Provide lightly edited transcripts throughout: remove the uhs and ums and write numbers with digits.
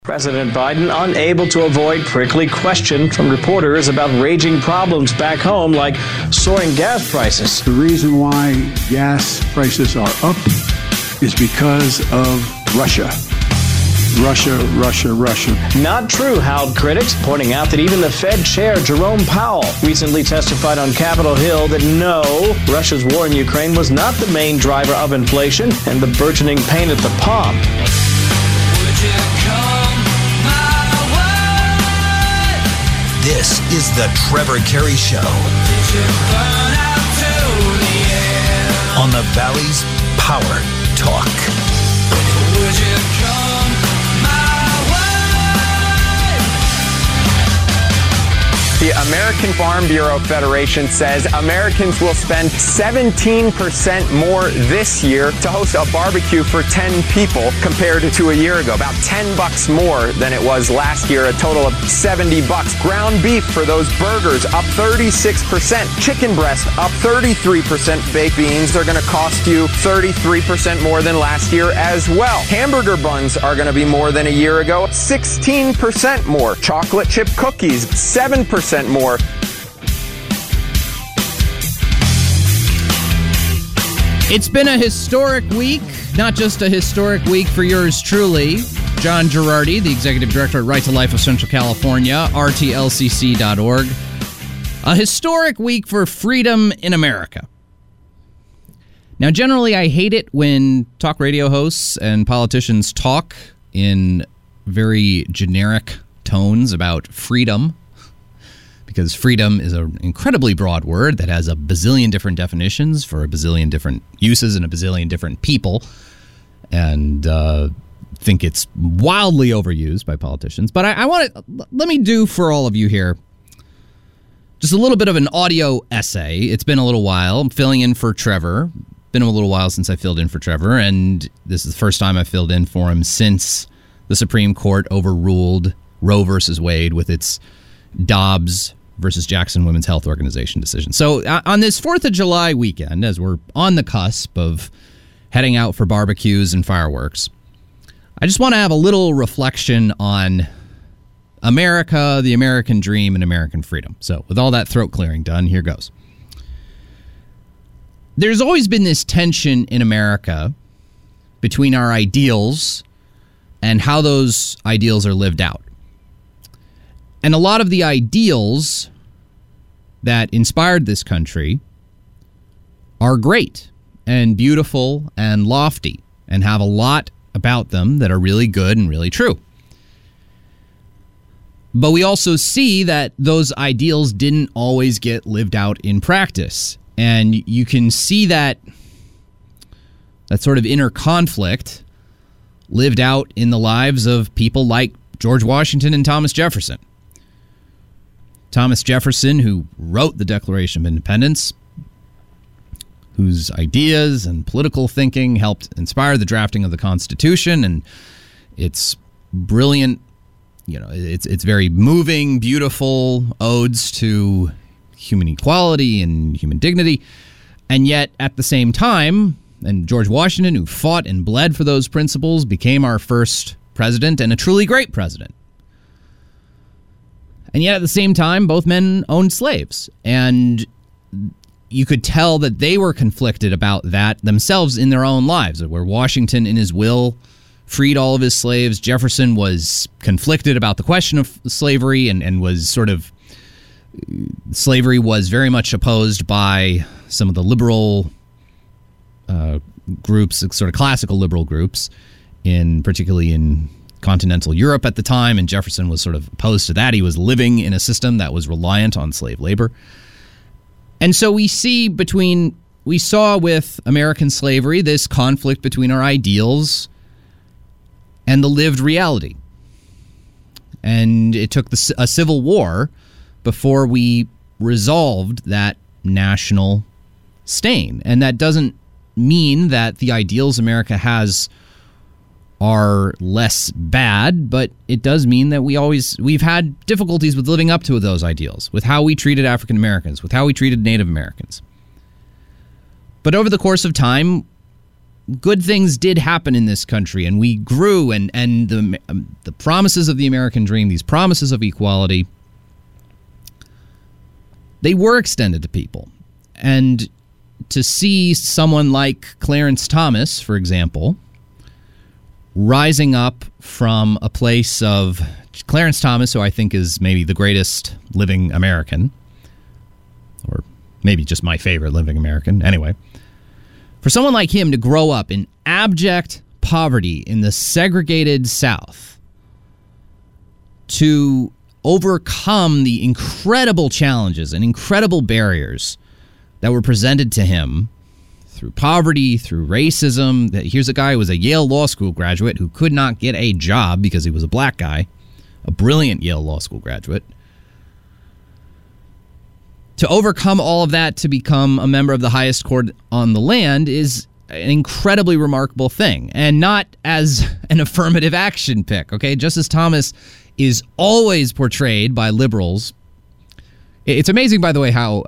President Biden unable to avoid prickly questions from reporters about raging problems back home like soaring gas prices. The reason why gas prices are up is because of Russia. Russia. Not true, howled critics, pointing out that even the Fed chair, Jerome Powell, recently testified on Capitol Hill that no, Russia's war in Ukraine was not the main driver of inflation and the burgeoning pain at the pump. This is the Trevor Carey Show on the Valley's Power Talk. The American Farm Bureau Federation says Americans will spend 17% more this year to host a barbecue for 10 people compared to a year ago. About $10 more than it was last year, a total of $70. Ground beef for those burgers up 36%. Chicken breast up 33%. Baked beans are going to cost you 33% more than last year as well. Hamburger buns are going to be more than a year ago, 16% more. Chocolate chip cookies, 7% more. It's been a historic week, not just a historic week for yours truly. John Girardi, the Executive Director at Right to Life of Central California, rtlcc.org. A historic week for freedom in America. Now, generally, I hate it when talk radio hosts and politicians talk in very generic tones about freedom, because freedom is an incredibly broad word that has a bazillion different definitions for a bazillion different uses and a bazillion different people, and think it's wildly overused by politicians. But let me do for all of you here just a little bit of an audio essay. It's been a little while. I'm filling in for Trevor. Been a little while since I filled in for Trevor, and this is the first time I filled in for him since the Supreme Court overruled Roe versus Wade with its Dobbs versus Jackson Women's Health Organization decision. So on this 4th of July weekend, as we're on the cusp of heading out for barbecues and fireworks, I just want to have a little reflection on America, the American dream, and American freedom. So with all that throat clearing done, here goes. There's always been this tension in America between our ideals and how those ideals are lived out. And a lot of the ideals that inspired this country are great and beautiful and lofty and have a lot about them that are really good and really true. But we also see that those ideals didn't always get lived out in practice. And you can see that sort of inner conflict lived out in the lives of people like George Washington and Thomas Jefferson. Thomas Jefferson, who wrote the Declaration of Independence, whose ideas and political thinking helped inspire the drafting of the Constitution, and it's brilliant, it's very moving, beautiful odes to human equality and human dignity. And yet, at the same time, and George Washington, who fought and bled for those principles, became our first president and a truly great president. And yet, at the same time, both men owned slaves. And you could tell that they were conflicted about that themselves in their own lives, where Washington, in his will, freed all of his slaves. Jefferson was conflicted about the question of slavery and was sort of... Slavery was very much opposed by some of the liberal groups, sort of classical liberal groups, particularly in continental Europe at the time, and Jefferson was sort of opposed to that. He was living in a system that was reliant on slave labor. And so we saw with American slavery this conflict between our ideals and the lived reality. And it took a civil war before we resolved that national stain. And that doesn't mean that the ideals America has are less bad, but it does mean that we've had difficulties with living up to those ideals, with how we treated African Americans, with how we treated Native Americans. But over the course of time, good things did happen in this country, and we grew, and the promises of the American dream, these promises of equality, they were extended to people. And to see someone like Clarence Thomas, for example, rising up from a place of Clarence Thomas, who I think is maybe the greatest living American, or maybe just my favorite living American. Anyway, for someone like him to grow up in abject poverty in the segregated South, to overcome the incredible challenges and incredible barriers that were presented to him through poverty, through racism. Here's a guy who was a Yale Law School graduate who could not get a job because he was a black guy, a brilliant Yale Law School graduate. To overcome all of that to become a member of the highest court on the land is an incredibly remarkable thing, and not as an affirmative action pick, okay? Justice Thomas is always portrayed by liberals. It's amazing, by the way, how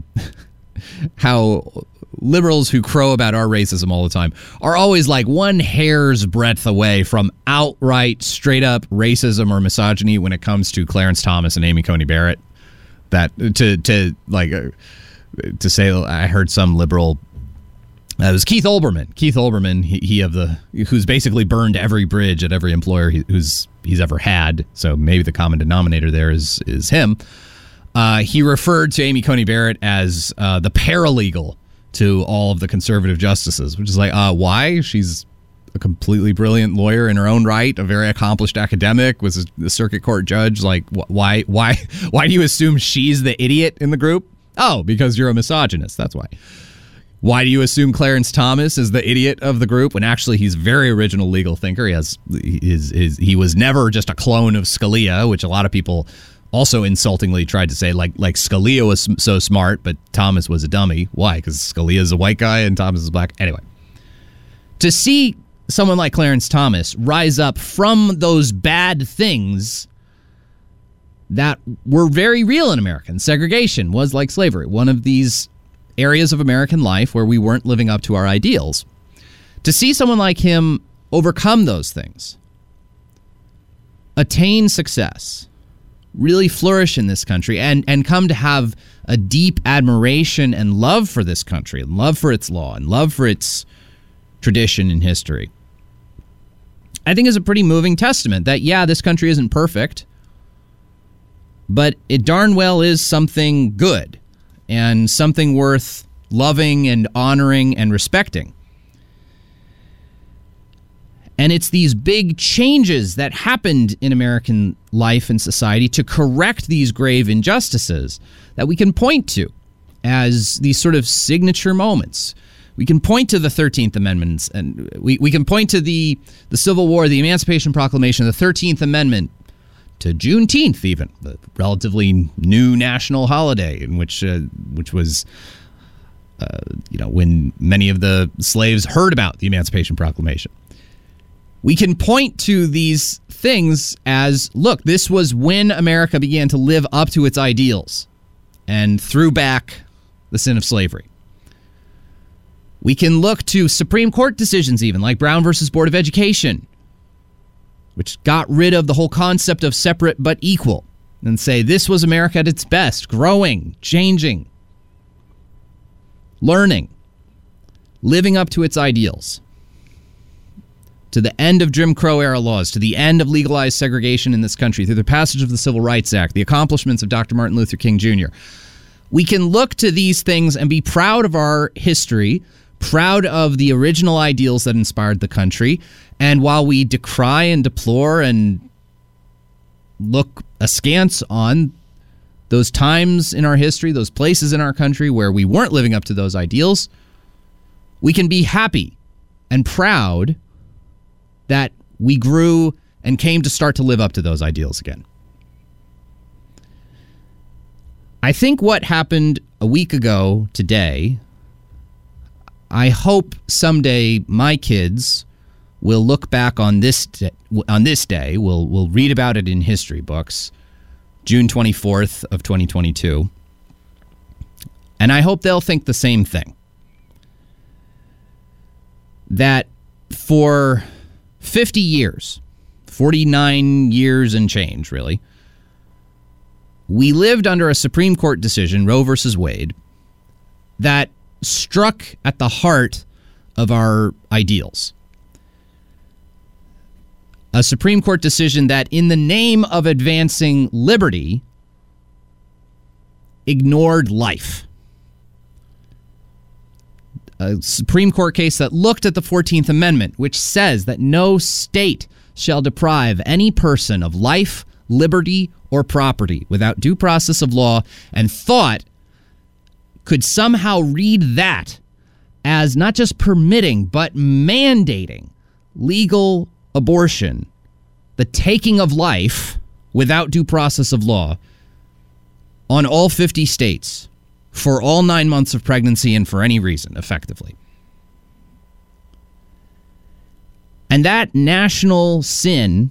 liberals who crow about our racism all the time are always like one hair's breadth away from outright, straight-up racism or misogyny when it comes to Clarence Thomas and Amy Coney Barrett. That to say, I heard some liberal. It was Keith Olbermann. Keith Olbermann, who's basically burned every bridge at every employer he's ever had. So maybe the common denominator there is him. He referred to Amy Coney Barrett as the paralegal to all of the conservative justices, which is like, why? She's a completely brilliant lawyer in her own right, a very accomplished academic, was a circuit court judge. Like, why do you assume she's the idiot in the group? Oh, because you're a misogynist. That's why. Why do you assume Clarence Thomas is the idiot of the group when actually he's a very original legal thinker? He was never just a clone of Scalia, which a lot of people also insultingly tried to say, like Scalia was so smart, but Thomas was a dummy. Why? Because Scalia is a white guy and Thomas is black. Anyway, to see someone like Clarence Thomas rise up from those bad things that were very real in America. And segregation was like slavery, one of these areas of American life where we weren't living up to our ideals. To see someone like him overcome those things, attain success, really flourish in this country, and come to have a deep admiration and love for this country, and love for its law, and love for its tradition and history, I think is a pretty moving testament that, yeah, this country isn't perfect, but it darn well is something good and something worth loving and honoring and respecting. And it's these big changes that happened in American life and society to correct these grave injustices that we can point to as these sort of signature moments. We can point to the 13th Amendment, and we can point to the Civil War, the Emancipation Proclamation, the 13th Amendment, to Juneteenth even, the relatively new national holiday, in which was, when many of the slaves heard about the Emancipation Proclamation. We can point to these things as, look, this was when America began to live up to its ideals and threw back the sin of slavery. We can look to Supreme Court decisions even, like Brown versus Board of Education, which got rid of the whole concept of separate but equal, and say this was America at its best, growing, changing, learning, living up to its ideals. To the end of Jim Crow era laws, to the end of legalized segregation in this country, through the passage of the Civil Rights Act, the accomplishments of Dr. Martin Luther King Jr. We can look to these things and be proud of our history, proud of the original ideals that inspired the country. And while we decry and deplore and look askance on those times in our history, those places in our country where we weren't living up to those ideals, we can be happy and proud that we grew and came to start to live up to those ideals again. I think what happened a week ago today, I hope someday my kids will look back on this day, we'll read about it in history books, June 24th of 2022, and I hope they'll think the same thing. that for 50 years, 49 years and change, really, we lived under a Supreme Court decision, Roe versus Wade, that struck at the heart of our ideals. A Supreme Court decision that, in the name of advancing liberty, ignored life. A Supreme Court case that looked at the 14th Amendment, which says that no state shall deprive any person of life, liberty, or property without due process of law, and thought could somehow read that as not just permitting, but mandating legal abortion, the taking of life without due process of law, on all 50 states for all 9 months of pregnancy and for any reason, effectively. And that national sin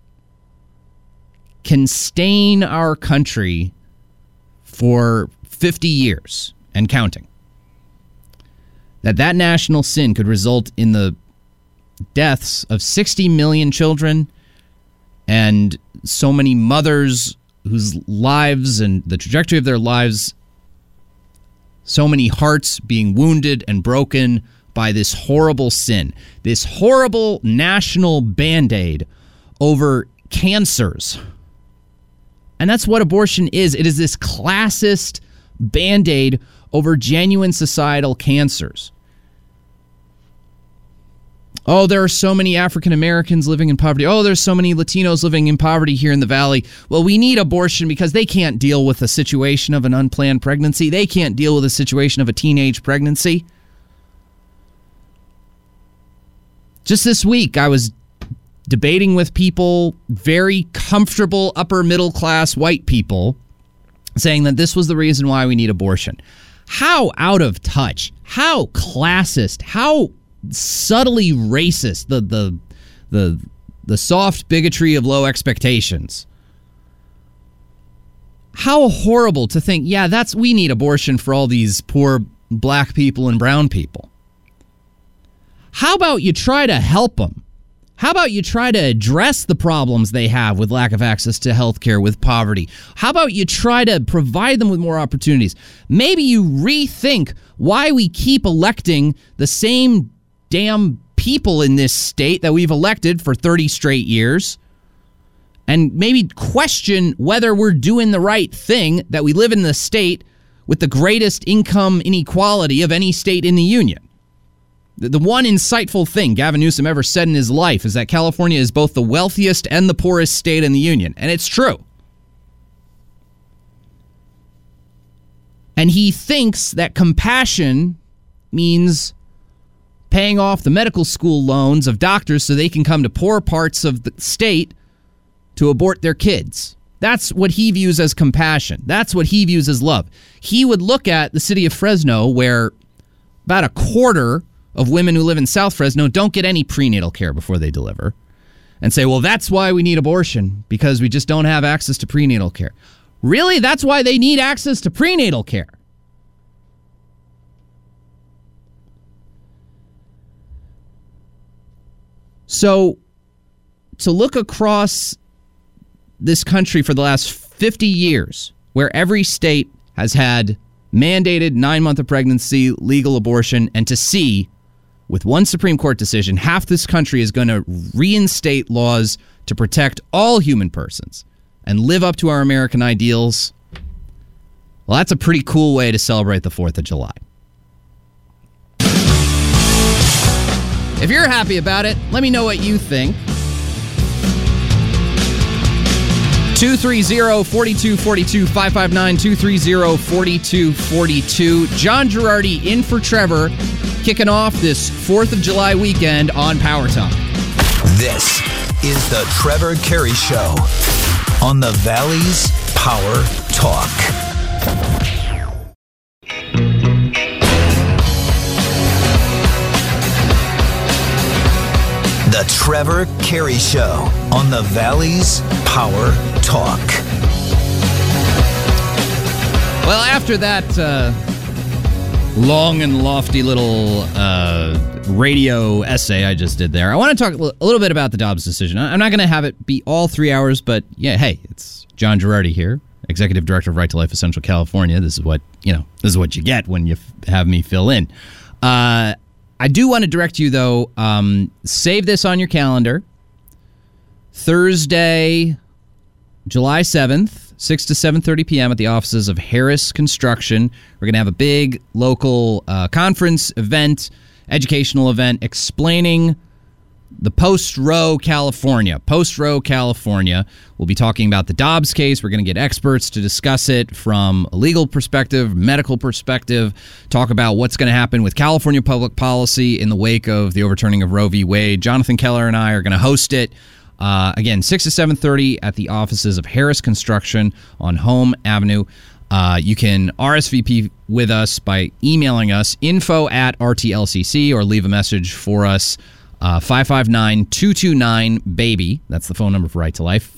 can stain our country for 50 years and counting. That national sin could result in the deaths of 60 million children and so many mothers whose lives and the trajectory of their lives, so many hearts being wounded and broken by this horrible sin, this horrible national Band-Aid over cancers. And that's what abortion is. It is this classist Band-Aid over genuine societal cancers. Oh, there are so many African Americans living in poverty. Oh, there's so many Latinos living in poverty here in the Valley. Well, we need abortion because they can't deal with the situation of an unplanned pregnancy. They can't deal with the situation of a teenage pregnancy. Just this week, I was debating with people, very comfortable upper middle class white people, saying that this was the reason why we need abortion. How out of touch, how classist, how subtly racist, the soft bigotry of low expectations. How horrible to think, yeah, we need abortion for all these poor black people and brown people. How about you try to help them? How about you try to address the problems they have with lack of access to health care, with poverty? How about you try to provide them with more opportunities? Maybe you rethink why we keep electing the same damn people in this state that we've elected for 30 straight years, and maybe question whether we're doing the right thing, that we live in the state with the greatest income inequality of any state in the union. The one insightful thing Gavin Newsom ever said in his life is that California is both the wealthiest and the poorest state in the union, and it's true. And he thinks that compassion means paying off the medical school loans of doctors so they can come to poor parts of the state to abort their kids. That's what he views as compassion. That's what he views as love. He would look at the city of Fresno, where about a quarter of women who live in South Fresno don't get any prenatal care before they deliver, and say, well, that's why we need abortion, because we just don't have access to prenatal care. Really? That's why they need access to prenatal care? So, to look across this country for the last 50 years, where every state has had mandated 9-month of pregnancy, legal abortion, and to see, with one Supreme Court decision, half this country is going to reinstate laws to protect all human persons and live up to our American ideals. Well, that's a pretty cool way to celebrate the 4th of July. If you're happy about it, let me know what you think. 230-4242, 559-230-4242. John Girardi in for Trevor, kicking off this 4th of July weekend on Power Talk. This is the Trevor Carey Show on the Valley's Power Talk. The Trevor Carey Show on the Valley's Power Talk. Well, after that long and lofty little radio essay I just did there. I want to talk a little bit about the Dobbs decision. I'm not going to have it be all 3 hours, but yeah, hey, it's John Girardi here, Executive Director of Right to Life of Central California. This is what you get when you have me fill in. I do want to direct you, though, save this on your calendar. Thursday, July 7th, 6 to 7:30 p.m. at the offices of Harris Construction. We're going to have a big local conference event, educational event, explaining the post-Roe California. Post-Roe California. We'll be talking about the Dobbs case. We're going to get experts to discuss it from a legal perspective, medical perspective, talk about what's going to happen with California public policy in the wake of the overturning of Roe v. Wade. Jonathan Keller and I are going to host it. Again, 6 to 7:30 at the offices of Harris Construction on Home Avenue. You can RSVP with us by emailing us info@rtlcc or leave a message for us. 559-229-BABY. That's the phone number for Right to Life.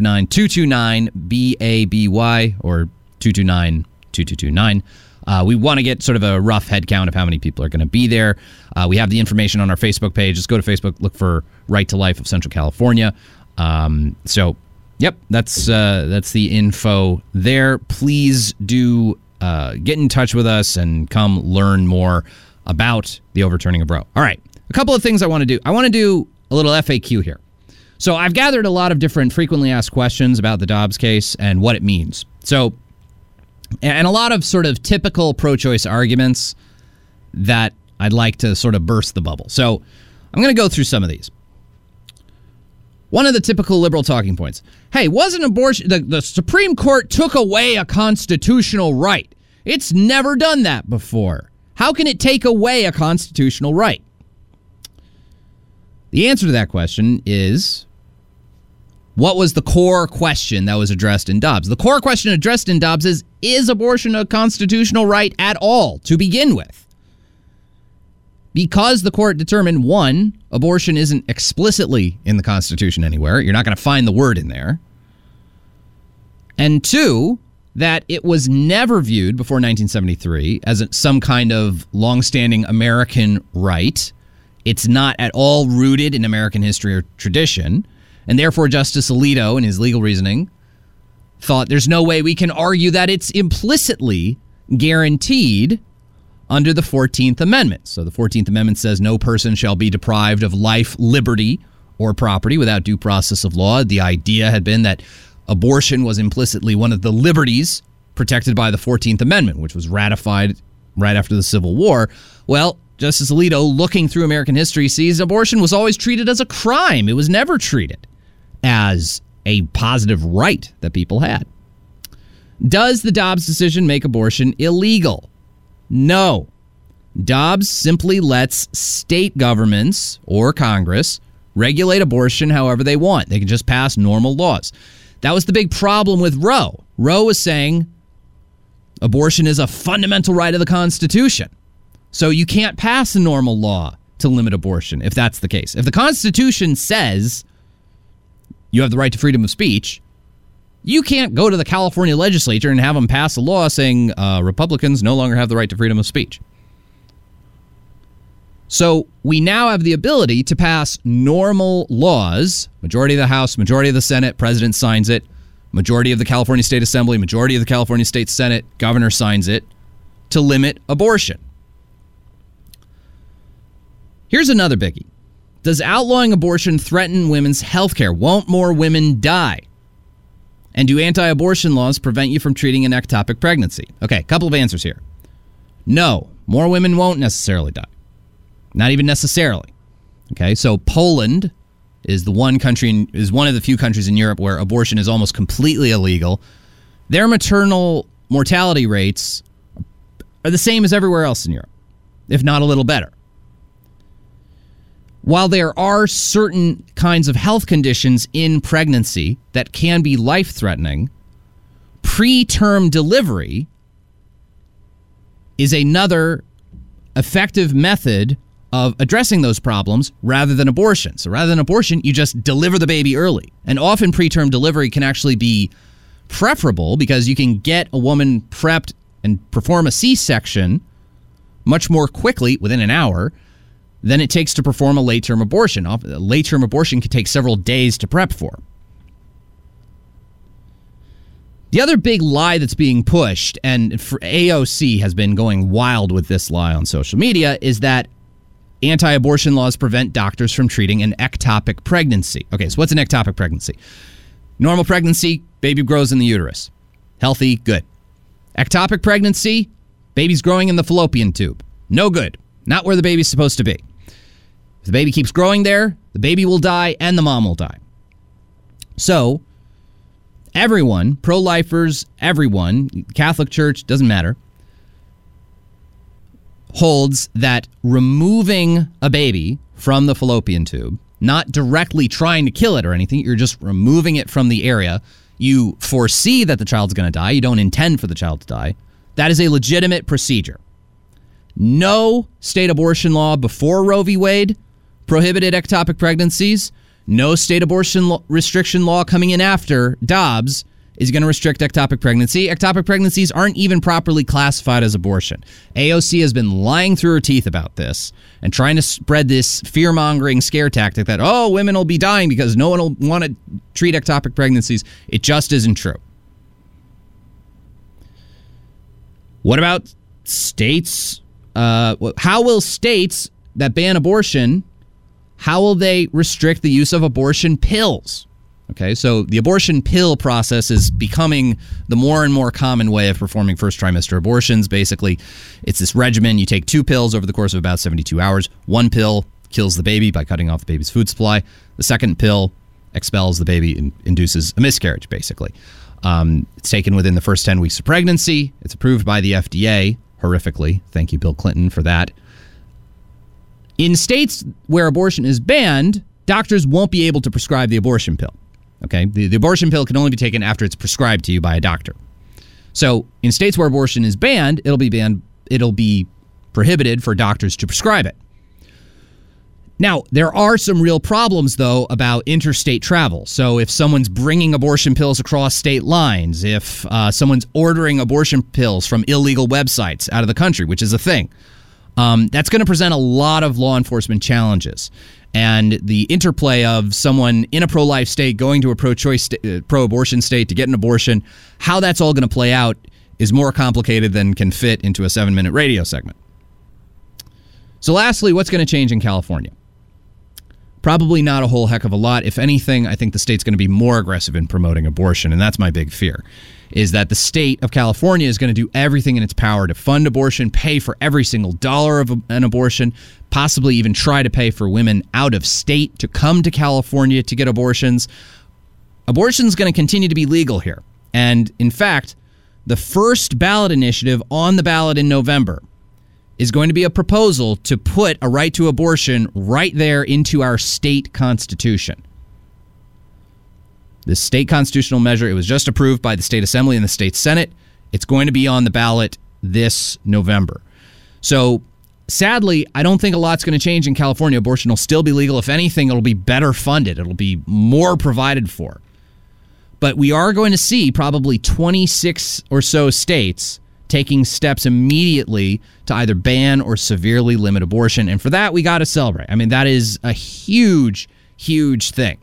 559-229-BABY or 229-2229. We want to get sort of a rough head count of how many people are going to be there. We have the information on our Facebook page. Just go to Facebook, look for Right to Life of Central California. Yep, that's the info there. Please do get in touch with us and come learn more about the overturning of Roe. All right, a couple of things I want to do. I want to do a little FAQ here. So I've gathered a lot of different frequently asked questions about the Dobbs case and what it means. So, and a lot of sort of typical pro-choice arguments that I'd like to sort of burst the bubble. So I'm going to go through some of these. One of the typical liberal talking points. Hey, wasn't abortion... The Supreme Court took away a constitutional right. It's never done that before. How can it take away a constitutional right? The answer to that question is, what was the core question that was addressed in Dobbs? The core question addressed in Dobbs is abortion a constitutional right at all to begin with? Because the court determined, one, abortion isn't explicitly in the Constitution anywhere. You're not going to find the word in there. And two, that it was never viewed before 1973 as some kind of longstanding American right. It's not at all rooted in American history or tradition. And therefore, Justice Alito, in his legal reasoning, thought there's no way we can argue that it's implicitly guaranteed under the 14th Amendment. So the 14th Amendment says no person shall be deprived of life, liberty, or property without due process of law. The idea had been that abortion was implicitly one of the liberties protected by the 14th Amendment, which was ratified right after the Civil War. Well, Justice Alito, looking through American history, sees abortion was always treated as a crime. It was never treated as a positive right that people had. Does the Dobbs decision make abortion illegal? No. Dobbs simply lets state governments or Congress regulate abortion however they want. They can just pass normal laws. That was the big problem with Roe. Roe was saying abortion is a fundamental right of the Constitution. So you can't pass a normal law to limit abortion if that's the case. If the Constitution says you have the right to freedom of speech, you can't go to the California legislature and have them pass a law saying Republicans no longer have the right to freedom of speech. So we now have the ability to pass normal laws. Majority of the House, majority of the Senate, president signs it. Majority of the California State Assembly, majority of the California State Senate, governor signs it to limit abortion. Here's another biggie. Does outlawing abortion threaten women's health care? Won't more women die? And do anti-abortion laws prevent you from treating an ectopic pregnancy? Okay, a couple of answers here. No, more women won't necessarily die. Not even necessarily. Okay, so Poland is one of the few countries in Europe where abortion is almost completely illegal. Their maternal mortality rates are the same as everywhere else in Europe, if not a little better. While there are certain kinds of health conditions in pregnancy that can be life-threatening, preterm delivery is another effective method of addressing those problems rather than abortion. So rather than abortion, you just deliver the baby early. And often preterm delivery can actually be preferable because you can get a woman prepped and perform a C-section much more quickly, within an hour, than it takes to perform a late-term abortion. A late-term abortion can take several days to prep for. The other big lie that's being pushed, and AOC has been going wild with this lie on social media, is that anti-abortion laws prevent doctors from treating an ectopic pregnancy. Okay, so what's an ectopic pregnancy? Normal pregnancy, baby grows in the uterus. Healthy, good. Ectopic pregnancy, baby's growing in the fallopian tube. No good. Not where the baby's supposed to be. If the baby keeps growing there, the baby will die and the mom will die. So, everyone, pro-lifers, everyone, Catholic Church, doesn't matter, holds that removing a baby from the fallopian tube, not directly trying to kill it or anything, you're just removing it from the area. You foresee that the child's going to die. You don't intend for the child to die. That is a legitimate procedure. No state abortion law before Roe v. Wade prohibited ectopic pregnancies. No state abortion restriction law coming in after Dobbs is going to restrict ectopic pregnancy. Ectopic pregnancies aren't even properly classified as abortion. AOC has been lying through her teeth about this and trying to spread this fear-mongering scare tactic that, oh, women will be dying because no one will want to treat ectopic pregnancies. It just isn't true. What about states? How will states that ban abortion, how will they restrict the use of abortion pills? Okay, so the abortion pill process is becoming the more and more common way of performing first trimester abortions. Basically, it's this regimen. You take 2 pills over the course of about 72 hours. 1 pill kills the baby by cutting off the baby's food supply. The second pill expels the baby and induces a miscarriage, basically. It's taken within the first 10 weeks of pregnancy. It's approved by the FDA, horrifically. Thank you, Bill Clinton, for that. In states where abortion is banned, doctors won't be able to prescribe the abortion pill. Okay, the abortion pill can only be taken after it's prescribed to you by a doctor. So in states where abortion is banned, it'll be prohibited for doctors to prescribe it. Now, there are some real problems, though, about interstate travel. So if someone's bringing abortion pills across state lines, if someone's ordering abortion pills from illegal websites out of the country, which is a thing, that's going to present a lot of law enforcement challenges. And the interplay of someone in a pro-life state going to a pro-choice, pro-abortion state to get an abortion, how that's all going to play out is more complicated than can fit into a 7-minute radio segment. So lastly, what's going to change in California? Probably not a whole heck of a lot. If anything, I think the state's going to be more aggressive in promoting abortion, and that's my big fear, is that the state of California is going to do everything in its power to fund abortion, pay for every single dollar of an abortion, possibly even try to pay for women out of state to come to California to get abortions. Abortion's going to continue to be legal here. And in fact, the first ballot initiative on the ballot in November is going to be a proposal to put a right to abortion right there into our state constitution. This state constitutional measure, it was just approved by the state assembly and the state senate. It's going to be on the ballot this November. So sadly, I don't think a lot's going to change in California. Abortion will still be legal. If anything, it'll be better funded. It'll be more provided for. But we are going to see probably 26 or so states taking steps immediately to either ban or severely limit abortion. And for that, we got to celebrate. I mean, that is a huge, huge thing.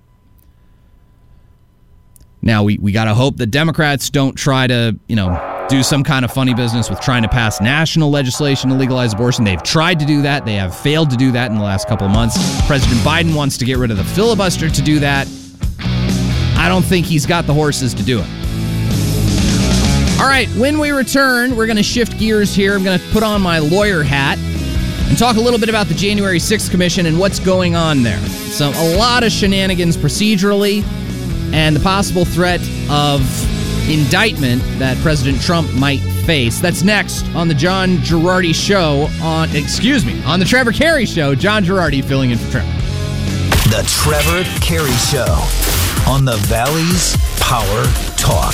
Now, we got to hope that Democrats don't try to, do some kind of funny business with trying to pass national legislation to legalize abortion. They've tried to do that. They have failed to do that in the last couple of months. President Biden wants to get rid of the filibuster to do that. I don't think he's got the horses to do it. All right, when we return, we're going to shift gears here. I'm going to put on my lawyer hat and talk a little bit about the January 6th Commission and what's going on there. So a lot of shenanigans procedurally and the possible threat of indictment that President Trump might face. That's next on the John Girardi Show on the Trevor Carey Show. John Girardi filling in for Trevor. The Trevor Carey Show on the Valley's Power Talk.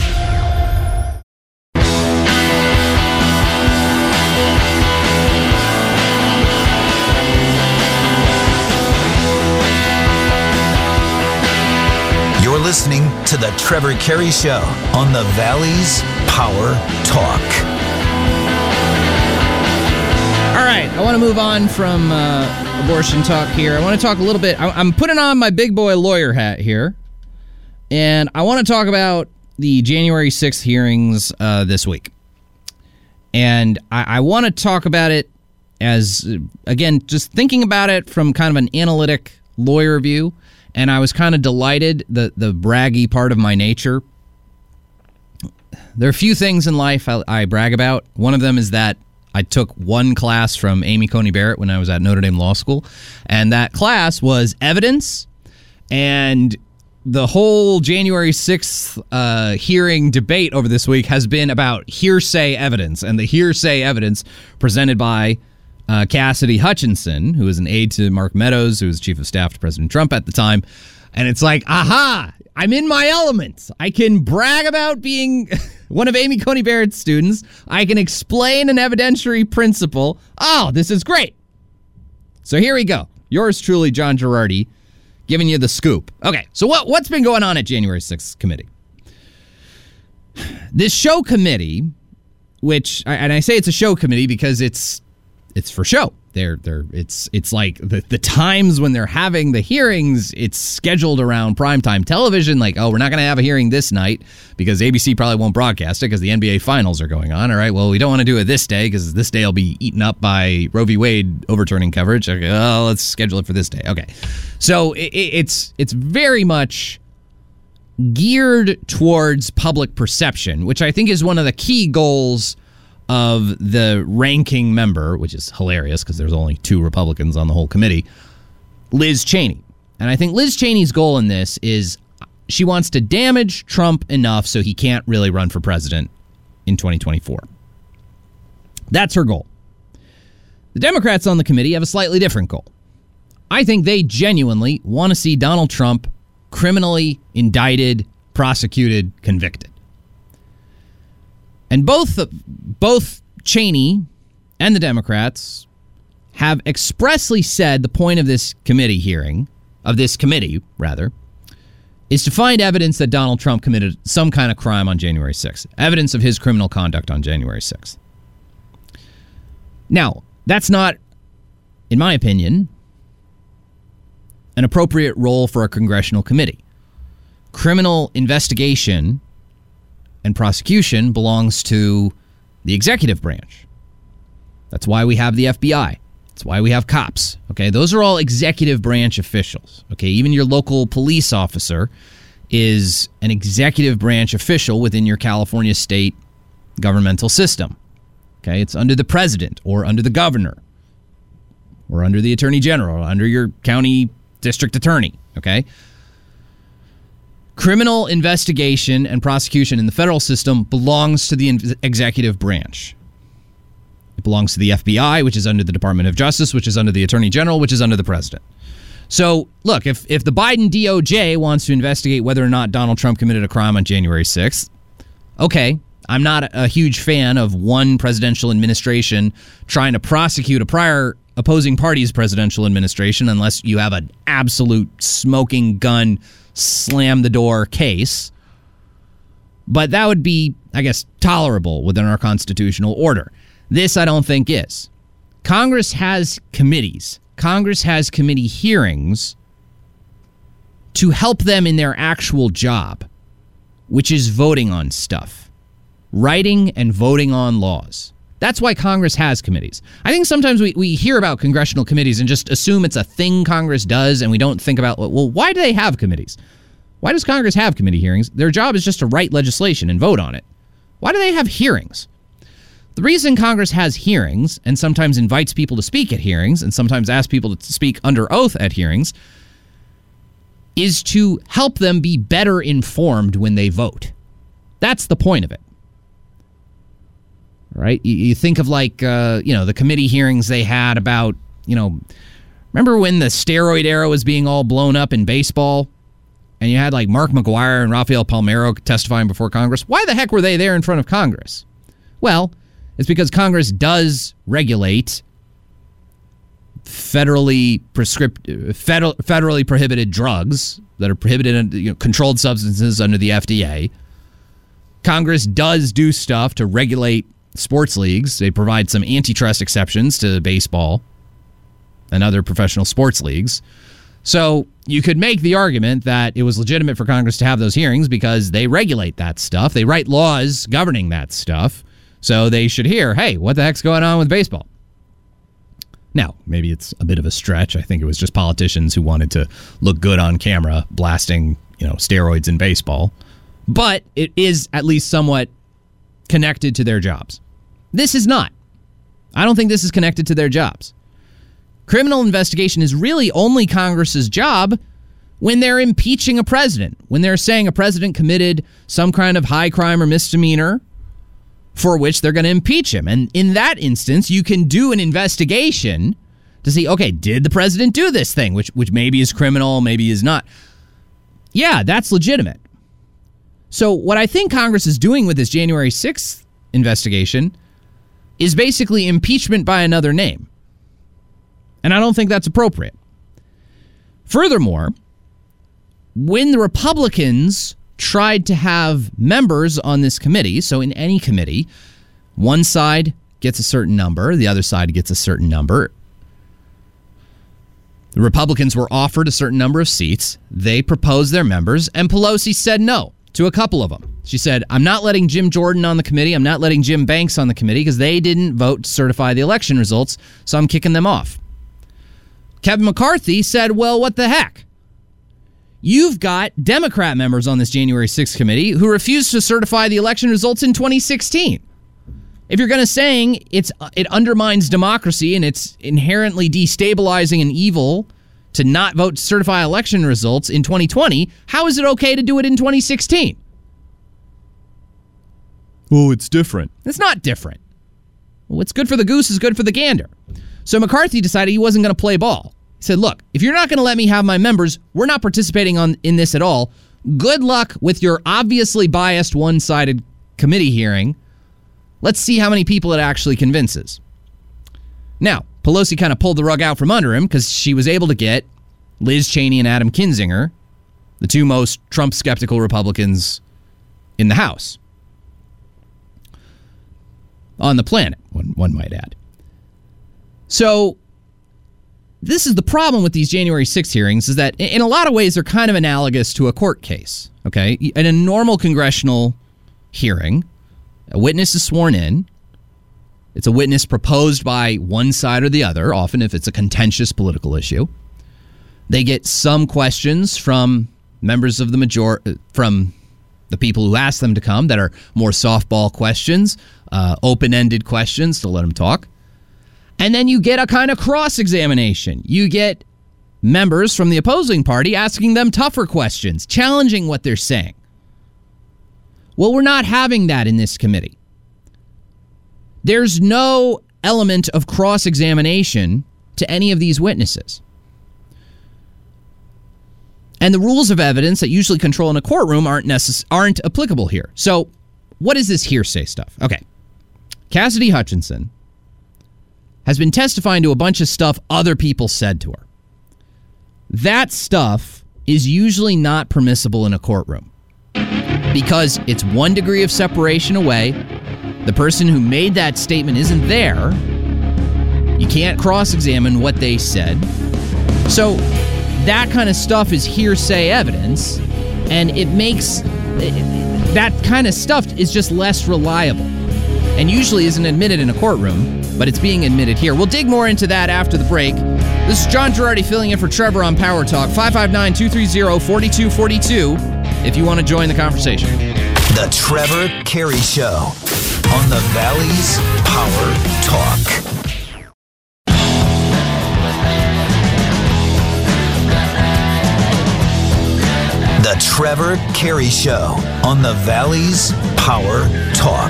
You're listening to the Trevor Carey Show on the Valley's Power Talk. All right, I want to move on from abortion talk here. I want to talk a little bit. I'm putting on my big boy lawyer hat here, and I want to talk about the January 6th hearings this week. And I want to talk about it as, again, just thinking about it from kind of an analytic lawyer view. And I was kind of delighted, the braggy part of my nature. There are a few things in life I brag about. One of them is that I took one class from Amy Coney Barrett when I was at Notre Dame Law School. And that class was evidence. And the whole January 6th hearing debate over this week has been about hearsay evidence. And the hearsay evidence presented by Cassidy Hutchinson, who was an aide to Mark Meadows, who was chief of staff to President Trump at the time. And it's like, aha, I'm in my element. I can brag about being one of Amy Coney Barrett's students. I can explain an evidentiary principle. Oh, this is great. So here we go. Yours truly, John Girardi, giving you the scoop. Okay, so what's been going on at January 6th committee? This show committee, which, and I say it's a show committee because it's for show. It's like the times when they're having the hearings, it's scheduled around primetime television. Like, oh, we're not going to have a hearing this night because ABC probably won't broadcast it because the NBA finals are going on. All right, well, we don't want to do it this day because this day will be eaten up by Roe v. Wade overturning coverage. Okay, well, let's schedule it for this day. Okay, so it's very much geared towards public perception, which I think is one of the key goals of the ranking member, which is hilarious because there's only 2 Republicans on the whole committee, Liz Cheney. And I think Liz Cheney's goal in this is she wants to damage Trump enough so he can't really run for president in 2024. That's her goal. The Democrats on the committee have a slightly different goal. I think they genuinely want to see Donald Trump criminally indicted, prosecuted, convicted. And both Cheney and the Democrats have expressly said the point of this committee, is to find evidence that Donald Trump committed some kind of crime on January 6th. Evidence of his criminal conduct on January 6th. Now, that's not, in my opinion, an appropriate role for a congressional committee. Criminal investigation and prosecution belongs to the executive branch. That's why we have the FBI. That's why we have cops. Okay, those are all executive branch officials. Okay, even your local police officer is an executive branch official within your California state governmental system. Okay, it's under the president or under the governor or under the attorney general, or under your county district attorney. Okay. Criminal investigation and prosecution in the federal system belongs to the executive branch. It belongs to the FBI, which is under the Department of Justice, which is under the Attorney General, which is under the President. So, look, if the Biden DOJ wants to investigate whether or not Donald Trump committed a crime on January 6th, okay, I'm not a huge fan of one presidential administration trying to prosecute a prior opposing party's presidential administration unless you have an absolute smoking gun slam the door case. But that would be, I guess, tolerable within our constitutional order. This I don't think is. Congress has committees. Congress has committee hearings to help them in their actual job, which is voting on stuff, writing and voting on laws. That's why Congress has committees. I think sometimes we hear about congressional committees and just assume it's a thing Congress does, and we don't think about, well, why do they have committees? Why does Congress have committee hearings? Their job is just to write legislation and vote on it. Why do they have hearings? The reason Congress has hearings and sometimes invites people to speak at hearings and sometimes asks people to speak under oath at hearings is to help them be better informed when they vote. That's the point of it. Right? You think of like, the committee hearings they had about, remember when the steroid era was being all blown up in baseball? And you had like Mark McGwire and Rafael Palmeiro testifying before Congress? Why the heck were they there in front of Congress? Well, it's because Congress does regulate federally prohibited drugs that are prohibited, controlled substances under the FDA. Congress does do stuff to regulate sports leagues. They provide some antitrust exceptions to baseball and other professional sports leagues. So you could make the argument that it was legitimate for Congress to have those hearings because they regulate that stuff. They write laws governing that stuff. So they should hear, hey, what the heck's going on with baseball? Now, maybe it's a bit of a stretch. I think it was just politicians who wanted to look good on camera blasting, steroids in baseball. But it is at least somewhat connected to their jobs. This is not. I don't think this is connected to their jobs. Criminal investigation is really only Congress's job when they're impeaching a president, when they're saying a president committed some kind of high crime or misdemeanor for which they're going to impeach him. And in that instance, you can do an investigation to see, okay, did the president do this thing, which maybe is criminal, maybe is not. Yeah, that's legitimate. So what I think Congress is doing with this January 6th investigation is basically impeachment by another name. And I don't think that's appropriate. Furthermore, when the Republicans tried to have members on this committee, so in any committee, one side gets a certain number, the other side gets a certain number. The Republicans were offered a certain number of seats. They proposed their members, and Pelosi said no to a couple of them. She said, I'm not letting Jim Jordan on the committee. I'm not letting Jim Banks on the committee because they didn't vote to certify the election results, so I'm kicking them off. Kevin McCarthy said, well, what the heck? You've got Democrat members on this January 6th committee who refused to certify the election results in 2016. If you're going to say it undermines democracy and it's inherently destabilizing and evil to not vote to certify election results in 2020, how is it okay to do it in 2016? Well, it's different. It's not different. What's good for the goose is good for the gander. So McCarthy decided he wasn't going to play ball. He said, look, if you're not going to let me have my members, we're not participating in this at all. Good luck with your obviously biased one-sided committee hearing. Let's see how many people it actually convinces. Now, Pelosi kind of pulled the rug out from under him because she was able to get Liz Cheney and Adam Kinzinger, the two most Trump-skeptical Republicans in the House. On the planet, one might add. So this is the problem with these January 6th hearings, is that in a lot of ways they're kind of analogous to a court case. Okay, in a normal congressional hearing, a witness is sworn in. It's a witness proposed by one side or the other, often if it's a contentious political issue. They get some questions from members of the majority, from the people who ask them to come, that are more softball questions, open-ended questions to let them talk. And then you get a kind of cross-examination. You get members from the opposing party asking them tougher questions, challenging what they're saying. Well, we're not having that in this committee. There's no element of cross-examination to any of these witnesses. And the rules of evidence that usually control in a courtroom aren't applicable here. So what is this hearsay stuff? Okay. Cassidy Hutchinson has been testifying to a bunch of stuff other people said to her. That stuff is usually not permissible in a courtroom because it's 1 degree of separation away. The person who made that statement isn't there. You can't cross-examine what they said. So that kind of stuff is hearsay evidence, and it makes that kind of stuff is just less reliable and usually isn't admitted in a courtroom, but it's being admitted here. We'll dig more into that after the break. This is John Girardi filling in for Trevor on Power Talk. 559-230-4242 if you want to join the conversation. The Trevor Carey Show on the Valley's Power Talk. The Trevor Carey Show on the Valley's Power Talk.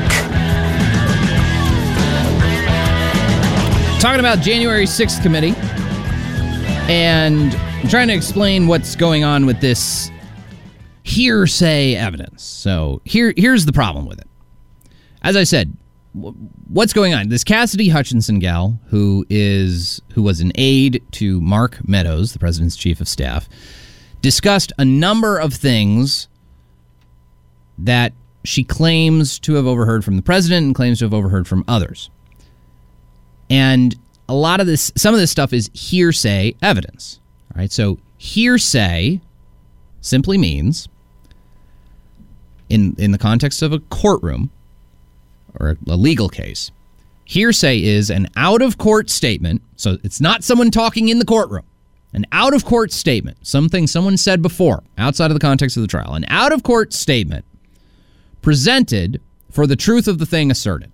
Talking about January 6th committee and trying to explain what's going on with this hearsay evidence. So here's the problem with it. As I said, what's going on? This Cassidy Hutchinson gal, who was an aide to Mark Meadows, the president's chief of staff, discussed a number of things that she claims to have overheard from the president and claims to have overheard from others. And a lot of this, some of this stuff is hearsay evidence. All right, so hearsay simply means, in the context of a courtroom or a legal case, hearsay is an out-of-court statement. So it's not someone talking in the courtroom. An out-of-court statement, something someone said before, outside of the context of the trial. An out-of-court statement presented for the truth of the thing asserted.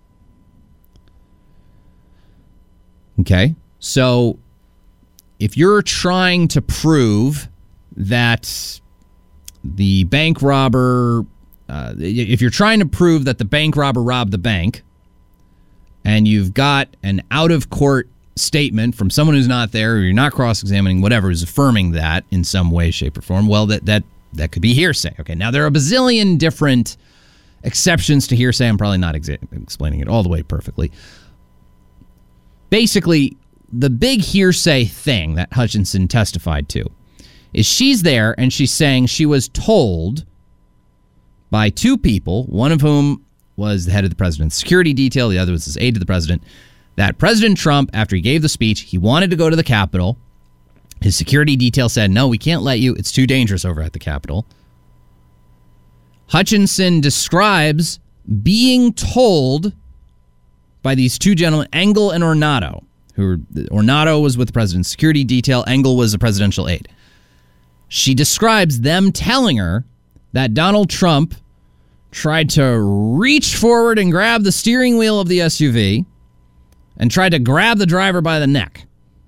Okay? So if you're trying to prove that the bank robber, if you're trying to prove that the bank robber robbed the bank, and you've got an out-of-court statement from someone who's not there, or you're not cross-examining, whatever, is affirming that in some way, shape, or form, well, that could be hearsay. Okay, now there are a bazillion different exceptions to hearsay. I'm probably not explaining it all the way perfectly. Basically, the big hearsay thing that Hutchinson testified to is she's there and she's saying she was told by two people, one of whom was the head of the president's security detail, the other was his aide to the president, that President Trump, after he gave the speech, he wanted to go to the Capitol. His security detail said, no, we can't let you. It's too dangerous over at the Capitol. Hutchinson describes being told by these two gentlemen, Engel and Ornato, Ornato was with the president's security detail, Engel was a presidential aide. She describes them telling her that Donald Trump tried to reach forward and grab the steering wheel of the SUV and tried to grab the driver by the neck.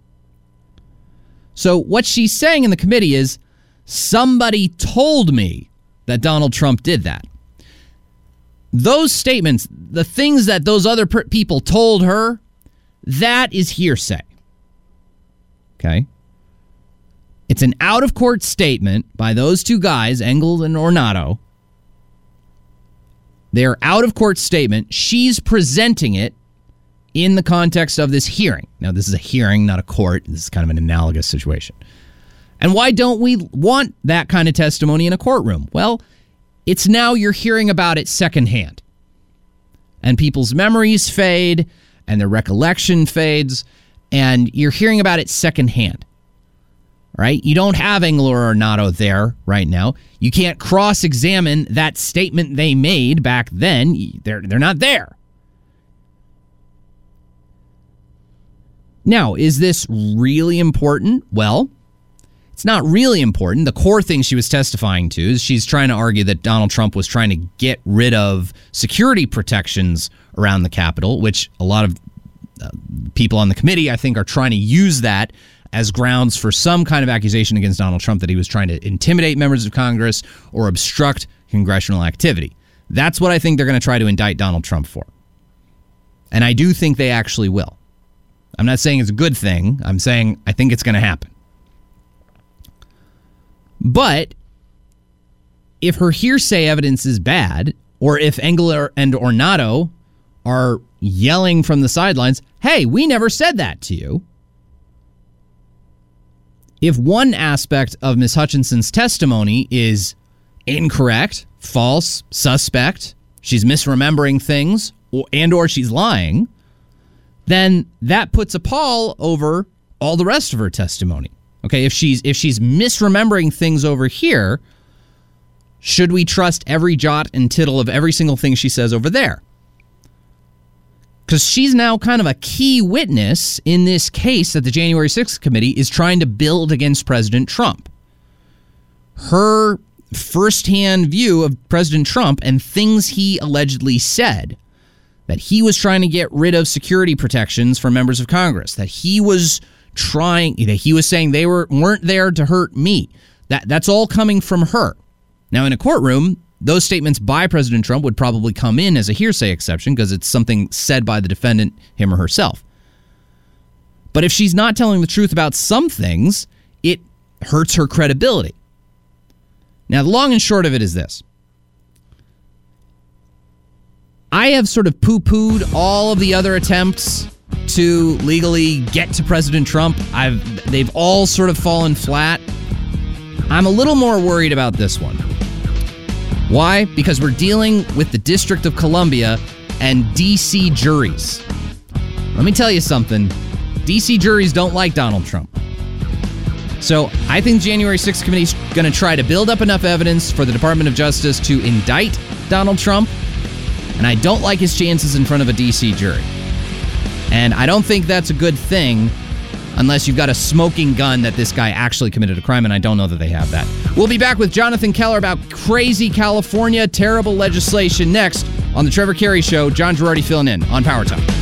So what she's saying in the committee is, somebody told me that Donald Trump did that. Those statements, the things that those other people told her, that is hearsay. Okay? It's an out-of-court statement by those two guys, Engel and Ornato. Their out-of-court statement, she's presenting it in the context of this hearing. Now, this is a hearing, not a court. This is kind of an analogous situation. And why don't we want that kind of testimony in a courtroom? Well, it's now you're hearing about it secondhand. And people's memories fade, and their recollection fades, and you're hearing about it secondhand. Right? You don't have Engel or Ornato there right now. You can't cross-examine that statement they made back then. They're not there. Now, is this really important? Well, it's not really important. The core thing she was testifying to is she's trying to argue that Donald Trump was trying to get rid of security protections around the Capitol, which a lot of people on the committee, I think, are trying to use that as grounds for some kind of accusation against Donald Trump that he was trying to intimidate members of Congress or obstruct congressional activity. That's what I think they're going to try to indict Donald Trump for. And I do think they actually will. I'm not saying it's a good thing. I'm saying I think it's going to happen. But if her hearsay evidence is bad, or if Engel and Ornato are yelling from the sidelines, hey, we never said that to you. If one aspect of Ms. Hutchinson's testimony is incorrect, false, suspect, she's misremembering things, or she's lying, then that puts a pall over all the rest of her testimony. Okay, if she's misremembering things over here, should we trust every jot and tittle of every single thing she says over there? Because she's now kind of a key witness in this case that the January 6th committee is trying to build against President Trump. Her firsthand view of President Trump and things he allegedly said, that he was trying to get rid of security protections for members of Congress, that he was saying they weren't there to hurt me. That's all coming from her. Now, in a courtroom, those statements by President Trump would probably come in as a hearsay exception because it's something said by the defendant, him or herself. But if she's not telling the truth about some things, it hurts her credibility. Now, the long and short of it is this. I have sort of poo-pooed all of the other attempts to legally get to President Trump. They've all sort of fallen flat. I'm a little more worried about this one. Why? Because we're dealing with the District of Columbia and D.C. juries. Let me tell you something. D.C. juries don't like Donald Trump. So I think the January 6th committee is going to try to build up enough evidence for the Department of Justice to indict Donald Trump. And I don't like his chances in front of a D.C. jury. And I don't think that's a good thing unless you've got a smoking gun that this guy actually committed a crime, and I don't know that they have that. We'll be back with Jonathan Keller about crazy California, terrible legislation next on The Trevor Carey Show. John Girardi filling in on Power Talk.